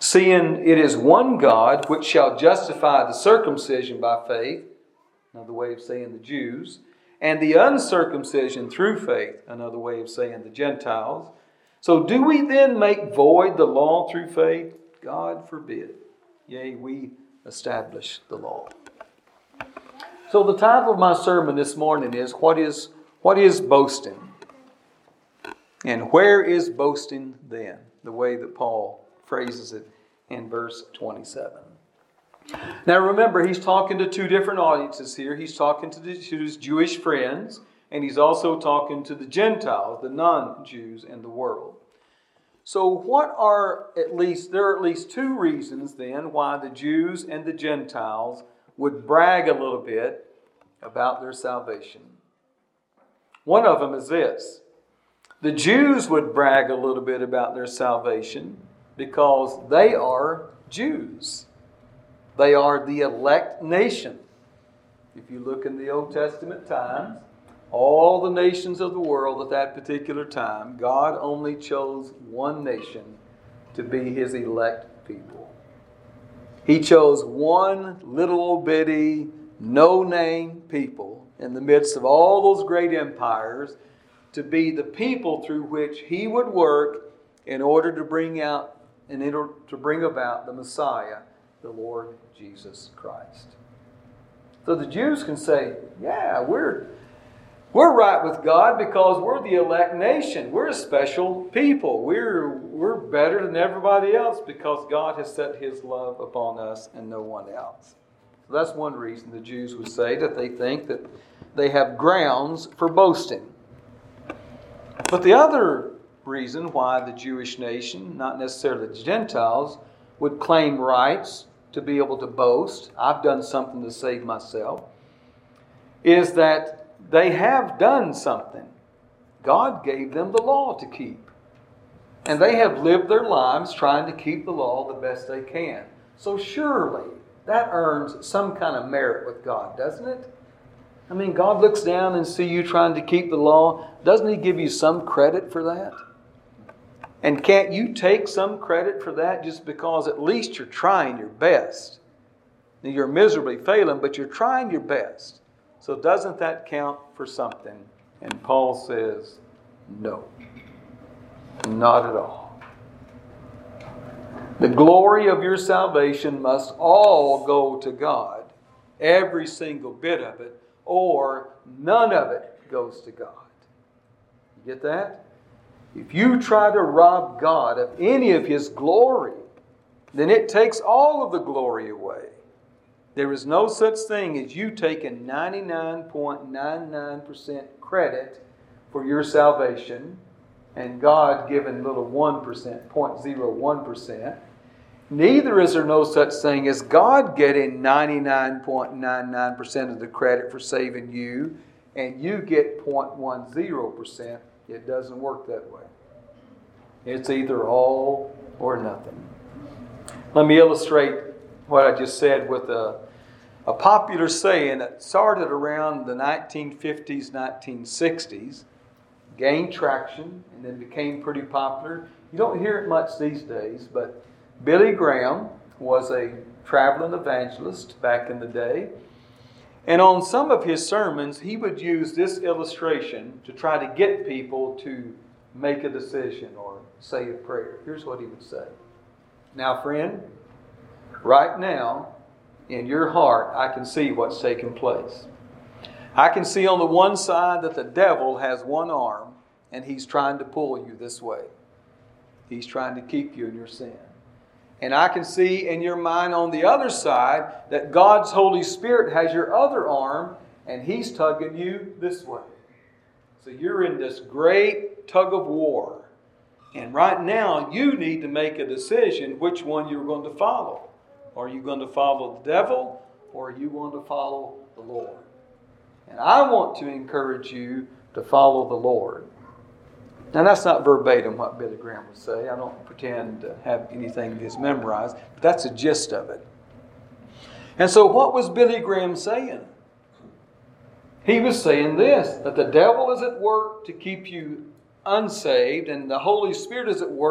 Seeing it is one God which shall justify the circumcision by faith, another way of saying the Jews, and the uncircumcision through faith, another way of saying the Gentiles. So do we then make void the law through faith? God forbid. Yea, we establish the law. So the title of my sermon this morning is, What is boasting? And where is boasting then? The way that Paul phrases it in verse 27. Now remember, he's talking to two different audiences here. He's talking to his Jewish friends, and he's also talking to the Gentiles, the non-Jews in the world. So there are at least two reasons then why the Jews and the Gentiles would brag a little bit about their salvation. One of them is this. The Jews would brag a little bit about their salvation because they are Jews. They are the elect nation. If you look in the Old Testament times, all the nations of the world at that particular time, God only chose one nation to be His elect people. He chose one little old bitty, no-name people in the midst of all those great empires to be the people through which He would work in order to bring about the Messiah, the Lord Jesus Christ. So the Jews can say, yeah, we're right with God because we're the elect nation. We're a special people. We're better than everybody else because God has set His love upon us and no one else. So that's one reason the Jews would say that they think that they have grounds for boasting. But the other reason why the Jewish nation, not necessarily the Gentiles, would claim rights to be able to boast, I've done something to save myself, is that they have done something. God gave them the law to keep. And they have lived their lives trying to keep the law the best they can. So surely that earns some kind of merit with God, doesn't it? I mean, God looks down and sees you trying to keep the law. Doesn't He give you some credit for that? And can't you take some credit for that just because at least you're trying your best? You're miserably failing, but you're trying your best. So doesn't that count for something? And Paul says, no, not at all. The glory of your salvation must all go to God, every single bit of it, or none of it goes to God. You get that? If you try to rob God of any of His glory, then it takes all of the glory away. There is no such thing as you taking 99.99% credit for your salvation and God giving little 1%, 0.01%. Neither is there no such thing as God getting 99.99% of the credit for saving you and you get 0.10%. It doesn't work that way. It's either all or nothing. Let me illustrate what I just said with a popular saying that started around the 1950s, 1960s, gained traction, and then became pretty popular. You don't hear it much these days, but Billy Graham was a traveling evangelist back in the day. And on some of his sermons, he would use this illustration to try to get people to make a decision or say a prayer. Here's what he would say. Now, friend, right now, in your heart, I can see what's taking place. I can see on the one side that the devil has one arm and he's trying to pull you this way. He's trying to keep you in your sin. And I can see in your mind on the other side that God's Holy Spirit has your other arm and He's tugging you this way. So you're in this great tug of war. And right now you need to make a decision which one you're going to follow. Are you going to follow the devil or are you going to follow the Lord? And I want to encourage you to follow the Lord. Now, that's not verbatim what Billy Graham would say. I don't pretend to have anything of his memorized, but that's the gist of it. And so what was Billy Graham saying? He was saying this, that the devil is at work to keep you unsaved, and the Holy Spirit is at work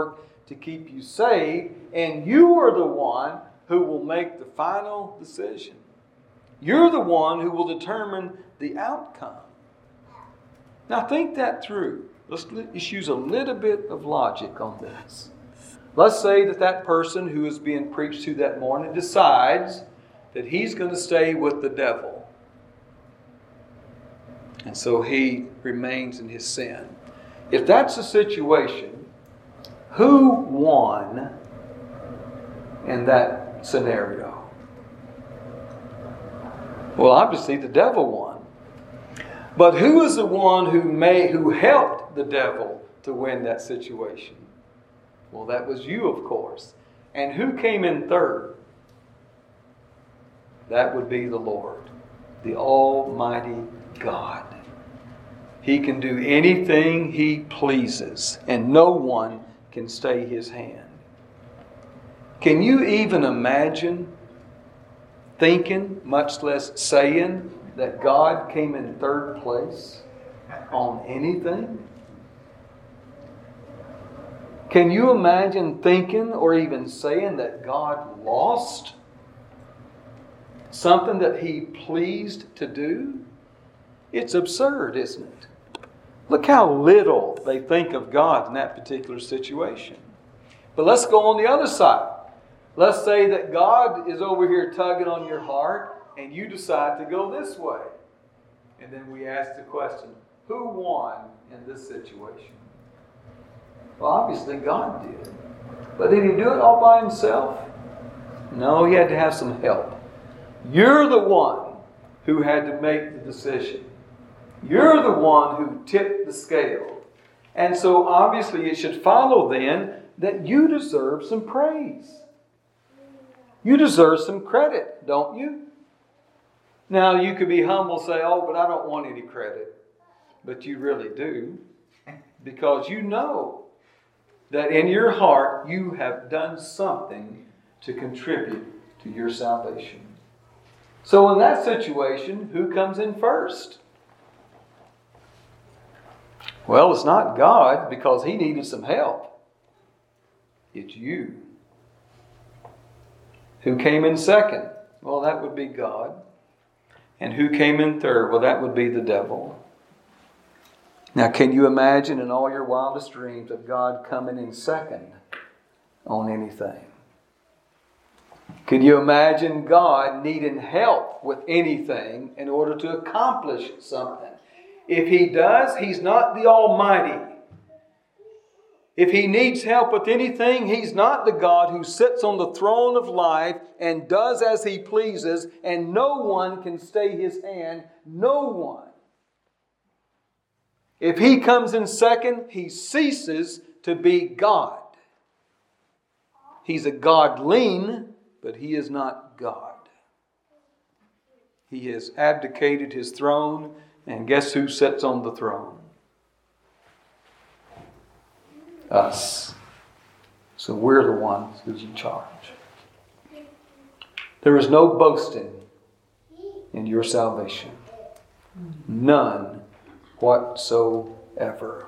to keep you saved, and you are the one who will make the final decision. You're the one who will determine the outcome. Now think that through. Let's use a little bit of logic on this. Let's say that person who is being preached to that morning decides that he's going to stay with the devil. And so he remains in his sin. If that's the situation, who won in that scenario? Well, obviously the devil won. But who is the one who helped the devil to win that situation? Well, that was you, of course. And who came in third? That would be the Lord, the Almighty God. He can do anything He pleases, and no one can stay His hand. Can you even imagine thinking, much less saying, that God came in third place on anything? Can you imagine thinking or even saying that God lost something that He pleased to do? It's absurd, isn't it? Look how little they think of God in that particular situation. But let's go on the other side. Let's say that God is over here tugging on your heart and you decide to go this way. And then we ask the question, who won in this situation? Well, obviously God did. But did He do it all by Himself? No, He had to have some help. You're the one who had to make the decision. You're the one who tipped the scale. And so obviously it should follow then that you deserve some praise. You deserve some credit, don't you? Now you could be humble and say, oh, but I don't want any credit. But you really do. Because you know that in your heart you have done something to contribute to your salvation. So in that situation, who comes in first? Well, it's not God because He needed some help. It's you. Who came in second? Well, that would be God. And who came in third? Well, that would be the devil. Now, can you imagine in all your wildest dreams of God coming in second on anything? Can you imagine God needing help with anything in order to accomplish something? If He does, He's not the Almighty. If He needs help with anything, He's not the God who sits on the throne of life and does as He pleases, and no one can stay His hand. No one. If He comes in second, He ceases to be God. He's a godling, but He is not God. He has abdicated His throne, and guess who sits on the throne? Us. So we're the ones who's in charge. There is no boasting in your salvation. None whatsoever.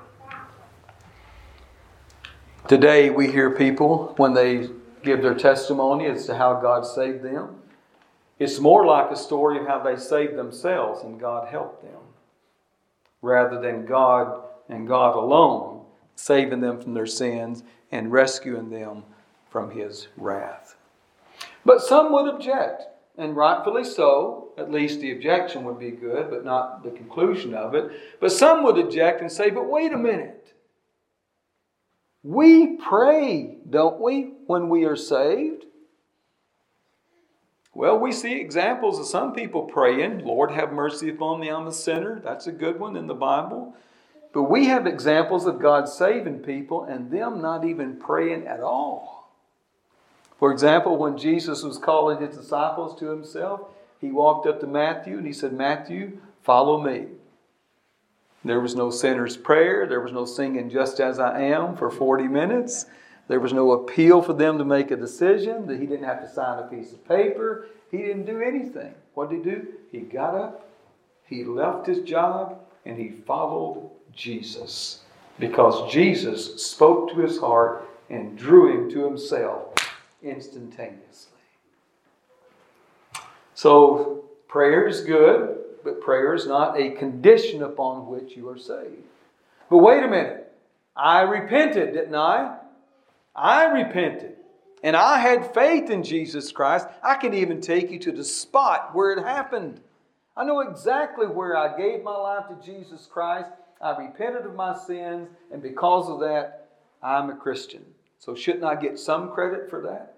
Today we hear people, when they give their testimony as to how God saved them, it's more like a story of how they saved themselves and God helped them, rather than God and God alone saving them from their sins and rescuing them from His wrath. But some would object, and rightfully so. At least the objection would be good, but not the conclusion of it. But some would object and say, but wait a minute. We pray, don't we, when we are saved? Well, we see examples of some people praying, Lord, have mercy upon me, I'm a sinner. That's a good one in the Bible. But we have examples of God saving people and them not even praying at all. For example, when Jesus was calling His disciples to Himself, He walked up to Matthew and He said, Matthew, follow me. There was no sinner's prayer. There was no singing Just As I Am for 40 minutes. There was no appeal for them to make a decision. That He didn't have to sign a piece of paper. He didn't do anything. What did He do? He got up, He left His job, and He followed Jesus. Because Jesus spoke to his heart and drew him to himself instantaneously. So prayer is good, but prayer is not a condition upon which you are saved. But wait a minute. I repented, didn't I? I repented. And I had faith in Jesus Christ. I can even take you to the spot where it happened. I know exactly where I gave my life to Jesus Christ. I repented of my sins. And because of that, I'm a Christian. So shouldn't I get some credit for that?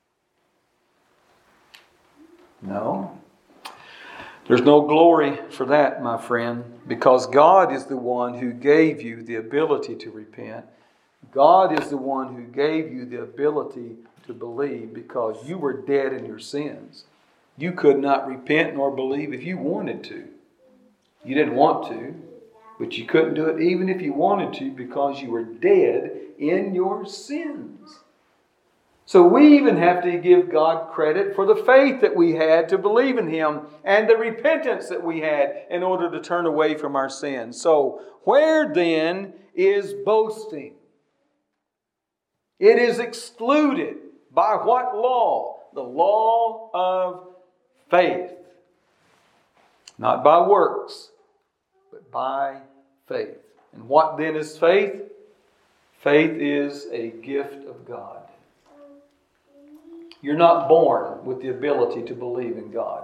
No. There's no glory for that, my friend, because God is the one who gave you the ability to repent. God is the one who gave you the ability to believe because you were dead in your sins. You could not repent nor believe if you wanted to. You didn't want to, but you couldn't do it even if you wanted to because you were dead in your sins. So we even have to give God credit for the faith that we had to believe in Him and the repentance that we had in order to turn away from our sins. So where then is boasting? It is excluded by what law? The law of faith. Not by works, but by faith. And what then is faith? Faith is a gift of God. You're not born with the ability to believe in God.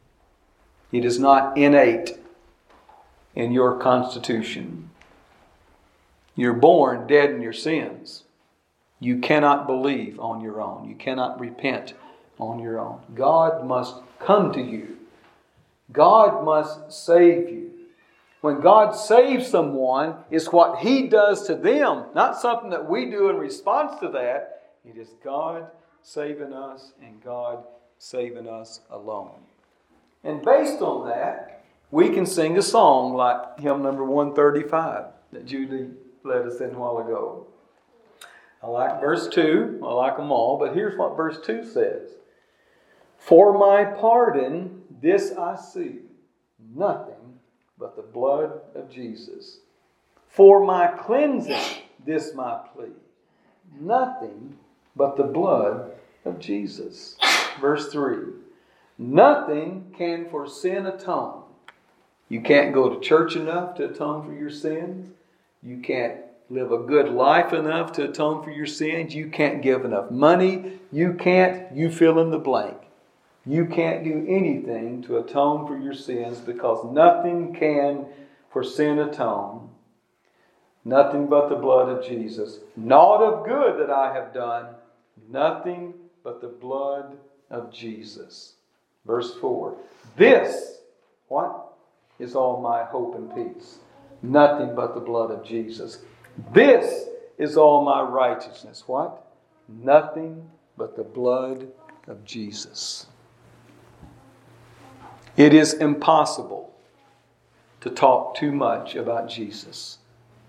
It is not innate in your constitution. You're born dead in your sins. You cannot believe on your own. You cannot repent on your own. God must come to you. God must save you. When God saves someone, it's what He does to them, not something that we do in response to that. It is God saving us and God saving us alone. And based on that, we can sing a song like hymn number 135 that Judy led us in a while ago. I like verse 2. I like them all. But here's what verse 2 says. For my pardon, this I see, nothing but the blood of Jesus. For my cleansing, this my plea, nothing but the blood of Jesus. Verse 3. Nothing can for sin atone. You can't go to church enough to atone for your sins. You can't live a good life enough to atone for your sins. You can't give enough money. You fill in the blank. You can't do anything to atone for your sins because nothing can for sin atone. Nothing but the blood of Jesus. Naught of good that I have done. Nothing but the blood of Jesus. Verse 4. This, what? Is all my hope and peace. Nothing but the blood of Jesus. This is all my righteousness. What? Nothing but the blood of Jesus. It is impossible to talk too much about Jesus.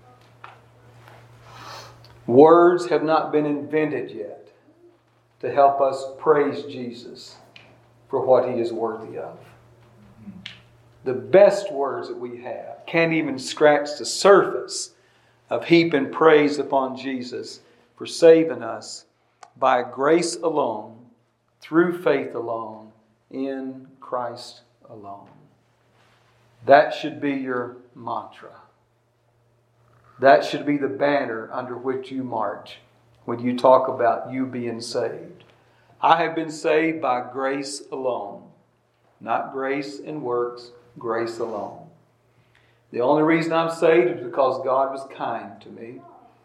Words have not been invented yet to help us praise Jesus for what He is worthy of. The best words that we have can't even scratch the surface of heaping praise upon Jesus for saving us by grace alone, through faith alone, in Christ alone. That should be your mantra. That should be the banner under which you march when you talk about you being saved. I have been saved by grace alone. Not grace and works, grace alone. The only reason I'm saved is because God was kind to me.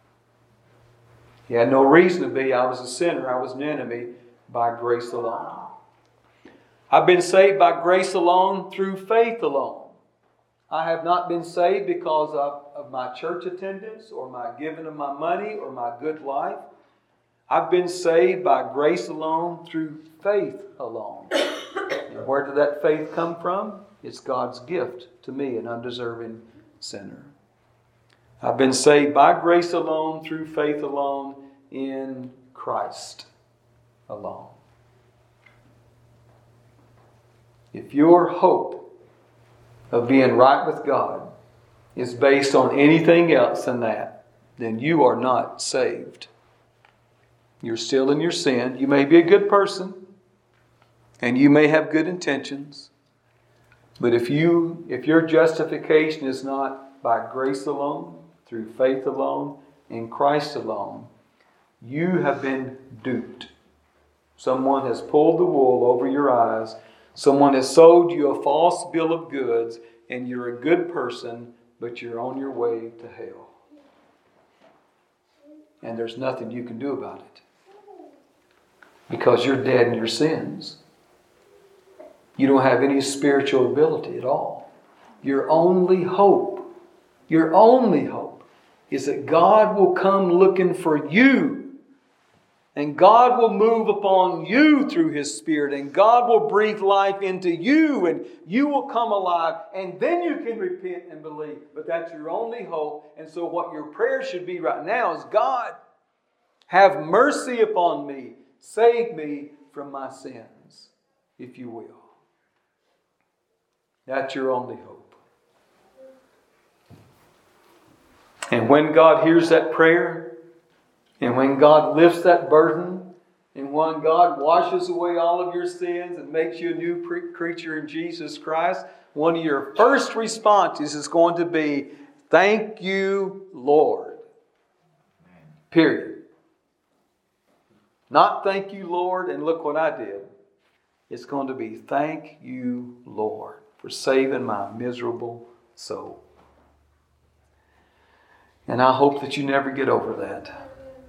He had no reason to be. I was a sinner. I was an enemy by grace alone. I've been saved by grace alone through faith alone. I have not been saved because of my church attendance or my giving of my money or my good life. I've been saved by grace alone through faith alone. And where did that faith come from? It's God's gift to me, an undeserving sinner. I've been saved by grace alone, through faith alone, in Christ alone. If your hope of being right with God is based on anything else than that, then you are not saved. You're still in your sin. You may be a good person, and you may have good intentions. But if your justification is not by grace alone, through faith alone, in Christ alone, you have been duped. Someone has pulled the wool over your eyes. Someone has sold you a false bill of goods, and you're a good person, but you're on your way to hell. And there's nothing you can do about it, because you're dead in your sins. You don't have any spiritual ability at all. Your only hope is that God will come looking for you. And God will move upon you through His Spirit. And God will breathe life into you. And you will come alive. And then you can repent and believe. But that's your only hope. And so what your prayer should be right now is, God, have mercy upon me. Save me from my sins, if you will. That's your only hope. And when God hears that prayer, and when God lifts that burden, and when God washes away all of your sins and makes you a new creature in Jesus Christ, one of your first responses is going to be, thank you, Lord. Period. Not thank you, Lord, and look what I did. It's going to be thank you, Lord, for saving my miserable soul. And I hope that you never get over that.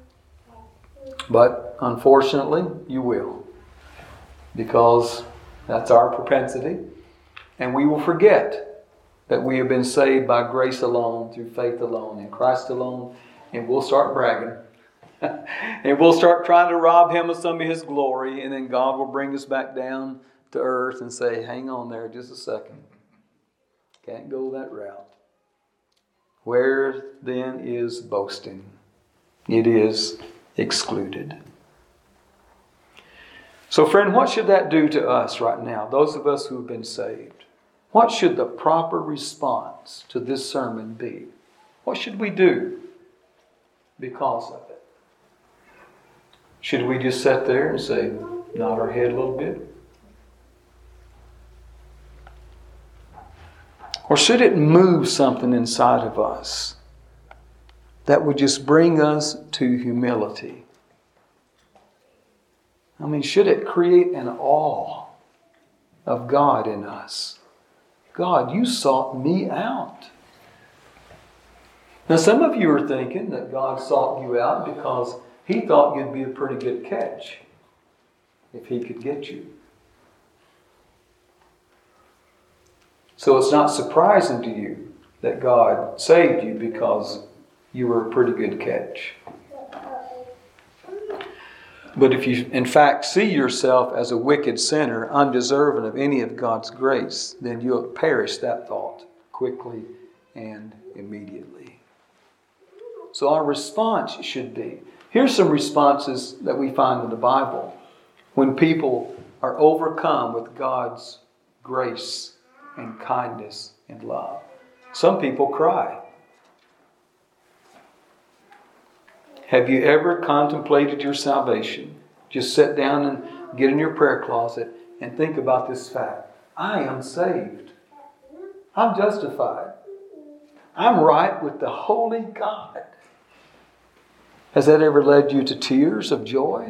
But unfortunately, you will. Because that's our propensity. And we will forget that we have been saved by grace alone, through faith alone, in Christ alone. And we'll start bragging. And we'll start trying to rob Him of some of His glory. And then God will bring us back down to earth and say, hang on there just a second. Can't go that route. Where then is boasting? It is excluded. So friend, what should that do to us right now, those of us who have been saved? What should the proper response to this sermon be? What should we do because of it? Should we just sit there and say, nod our head a little bit? Or should it move something inside of us that would just bring us to humility? I mean, should it create an awe of God in us? God, you sought me out. Now, some of you are thinking that God sought you out because He thought you'd be a pretty good catch if He could get you. So it's not surprising to you that God saved you because you were a pretty good catch. But if you in fact see yourself as a wicked sinner, undeserving of any of God's grace, then you'll perish that thought quickly and immediately. So our response should be, here's some responses that we find in the Bible when people are overcome with God's grace and kindness and love. Some people cry. Have you ever contemplated your salvation? Just sit down and get in your prayer closet and think about this fact. I am saved. I'm justified. I'm right with the holy God. Has that ever led you to tears of joy?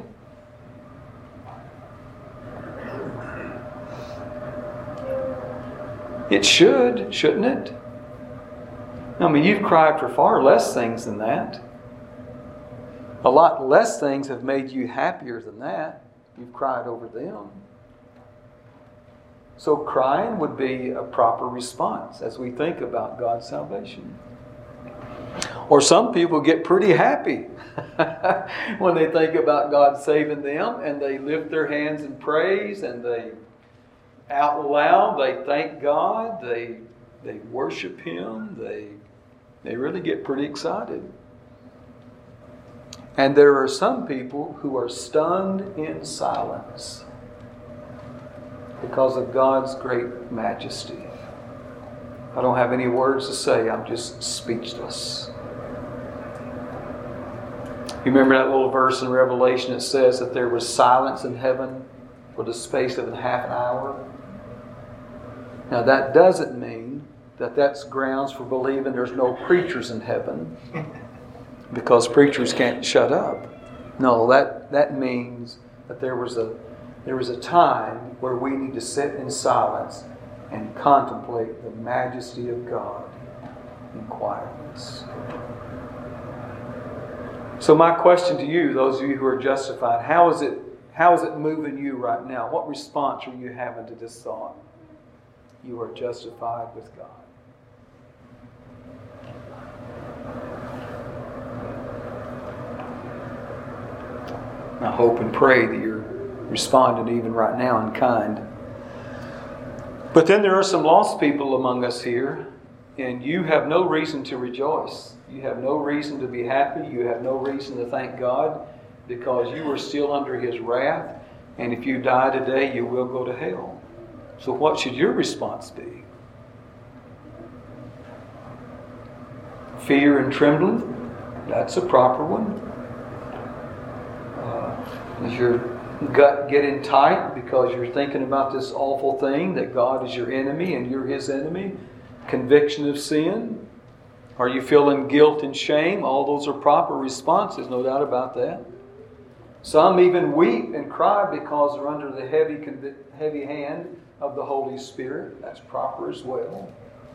It should, shouldn't it? I mean, you've cried for far less things than that. A lot less things have made you happier than that. You've cried over them. So crying would be a proper response as we think about God's salvation. Or some people get pretty happy when they think about God saving them, and they lift their hands in praise, and they out loud, they thank God, they worship Him, they really get pretty excited. And there are some people who are stunned in silence because of God's great majesty. I don't have any words to say, I'm just speechless. You remember that little verse in Revelation that says that there was silence in heaven for the space of half an hour? Now that doesn't mean that that's grounds for believing there's no preachers in heaven, because preachers can't shut up. No, that means that there was a time where we need to sit in silence and contemplate the majesty of God in quietness. So my question to you, those of you who are justified, how is it moving you right now? What response are you having to this thought? You are justified with God. I hope and pray that you're responding even right now in kind. But then there are some lost people among us here, and you have no reason to rejoice. You have no reason to be happy. You have no reason to thank God, because you are still under His wrath, and if you die today, you will go to hell. So what should your response be? Fear and trembling? That's a proper one. Is your gut getting tight because you're thinking about this awful thing that God is your enemy and you're His enemy? Conviction of sin? Are you feeling guilt and shame? All those are proper responses, no doubt about that. Some even weep and cry because they're under the heavy hand of the Holy Spirit. That's proper as well.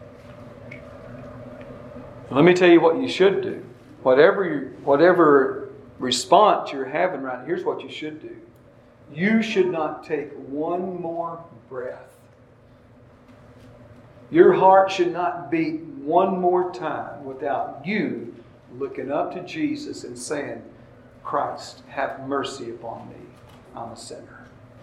Let me tell you what you should do. Whatever response you're having right now, here's what you should do. You should not take one more breath. Your heart should not beat one more time without you looking up to Jesus and saying, Christ, have mercy upon me. I'm a sinner.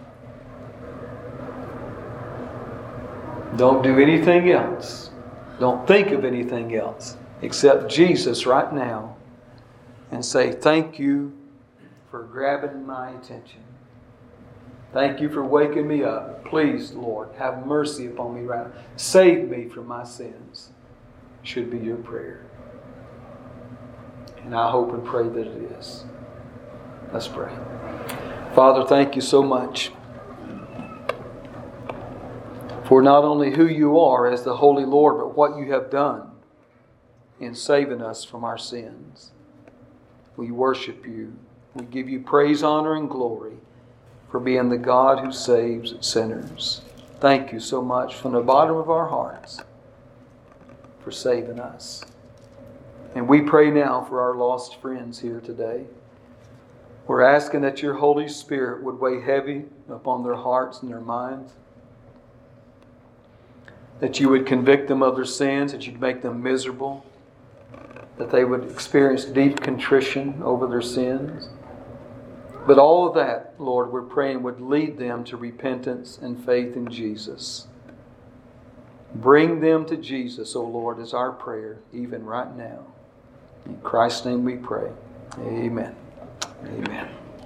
Don't do anything else. Don't think of anything else except Jesus right now, and say, thank you for grabbing my attention. Thank you for waking me up. Please, Lord, have mercy upon me right now. Save me from my sins. Should be your prayer. And I hope and pray that it is. Let's pray. Father, thank you so much for not only who you are as the Holy Lord, but what you have done in saving us from our sins. We worship you. We give you praise, honor, and glory for being the God who saves sinners. Thank you so much from the bottom of our hearts for saving us. And we pray now for our lost friends here today. We're asking that your Holy Spirit would weigh heavy upon their hearts and their minds. That you would convict them of their sins, that you'd make them miserable. That they would experience deep contrition over their sins. But all of that, Lord, we're praying would lead them to repentance and faith in Jesus. Bring them to Jesus, O Lord, is our prayer, even right now. In Christ's name we pray. Amen. Amen.